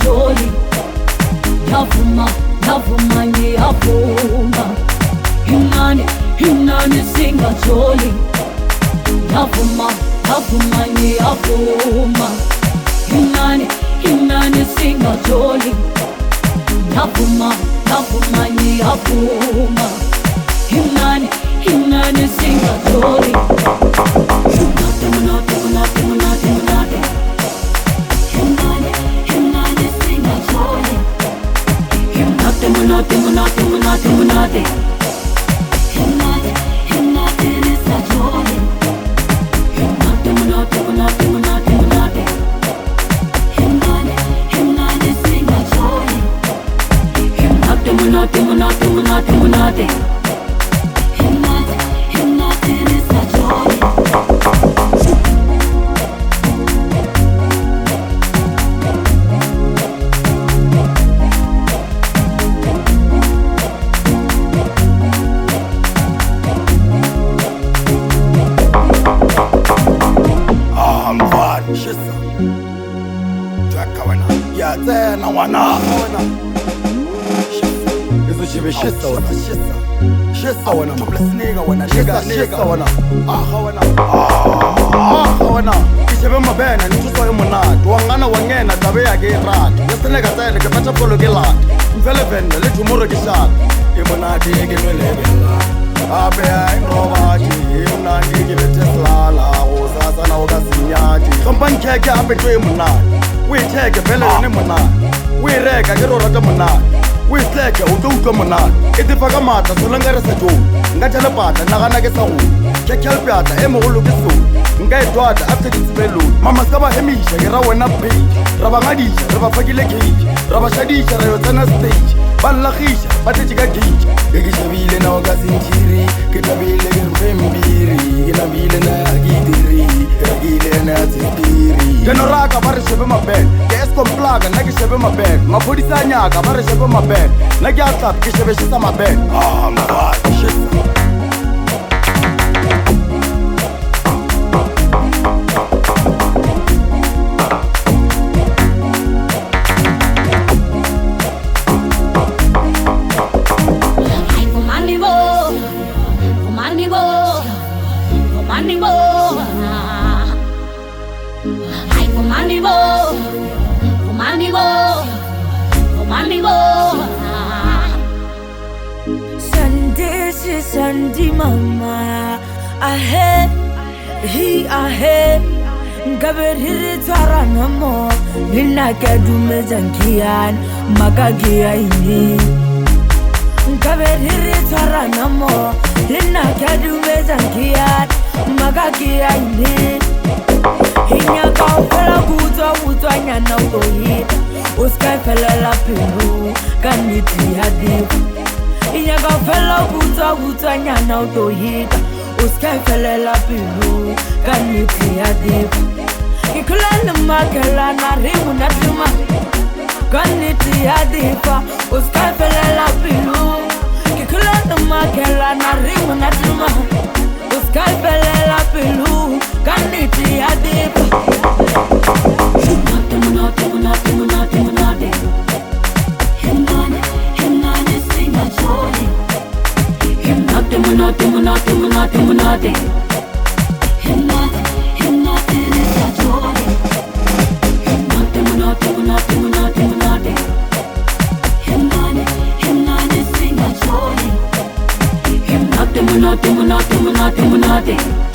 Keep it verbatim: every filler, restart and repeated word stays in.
joli. Yavuma, yavuma ngiyavuma. Himnani, himnani singa joli. Yavuma, yavuma ngiyavuma. Himnani, himnani singa joli. Yavuma, yavuma ngiyavuma. Himnani, himnani singa joli. Munate, munate, munate, munate, munate. Himnani, himnani singa joli. Himnate, munate, munate, munate, munate. Himnani, himnani singa joli. Himnate, munate, munate, munate, munate. Himnani, himnani singa joli. Himnate, munate, munate, munate, munate. Himnate, himnate singa joli. Shisa Tweka wana Ya tena wana wana Shisa Izo chive shisa wana Shisa Shisa wana Mabla siniga wana Shisa Shisa wana Aha wana Aha wana Kishive mabena Nituso yu munat Wangana wangena Tabe ya girat Yasinega tele Kepata polo gilat Mfele vende Litu muro kishat Imunati Igi nwelebela Ape ya inrovati Imunati Igi Tesla La Sasa na wakasinyati Kampan keke ape tue munani Witeke vele yone munani Wireka kero rata munani Witleke utuka munani Itifaka mata sulangare sa juu Ngachale pata naganake sa uu Kekel piata eme ulu kisu Ngai tuata after kisibelu Mama skaba hemisha gira wena page Raba ngadisha, raba fakile cage Raba shadisha, rayo tana stage Balakisha, bate chika cage Gekishabile na wakasinchiri Kitabile gerufe mbiri Kinabile na agidiri Kagile na zitiri Genoraka bare shebe mabed Ke eskom plaga nagi shebe mabed Mapodisa nyaka bare shebe mabed Nagi atlap kishebe shisa mabed Ah, mbad, shisa Sunday, Sunday, mama. Ahead, he ahead. Gaber hiri twara namo. Nina kedume jankian magagia ini. Gaber hiri twara namo. Nina kedume jankian magagia ini. Hinya kau fela buta buta nyana utohi. Uskai fela la pilu kaniti hadif. Hinya kau fela buta buta nyana utohi. Uskai fela la pilu kaniti hadif. Kikula nama kala na rimu na tuma kaniti hadifa. Uskai fela la pilu. Kikula nama kala na rimu na tuma. Uskai fela la pilu kaniti hadifa. Munate, munate, munate, munate, munate. Himnani, himnani singa joli. Himnate, munate, munate, munate, munate. Himnate, himnate singa joli. Himnate, munate, munate, munate, munate. Himnani, himnani singa joli. Himnate, munate, munate, munate, munate.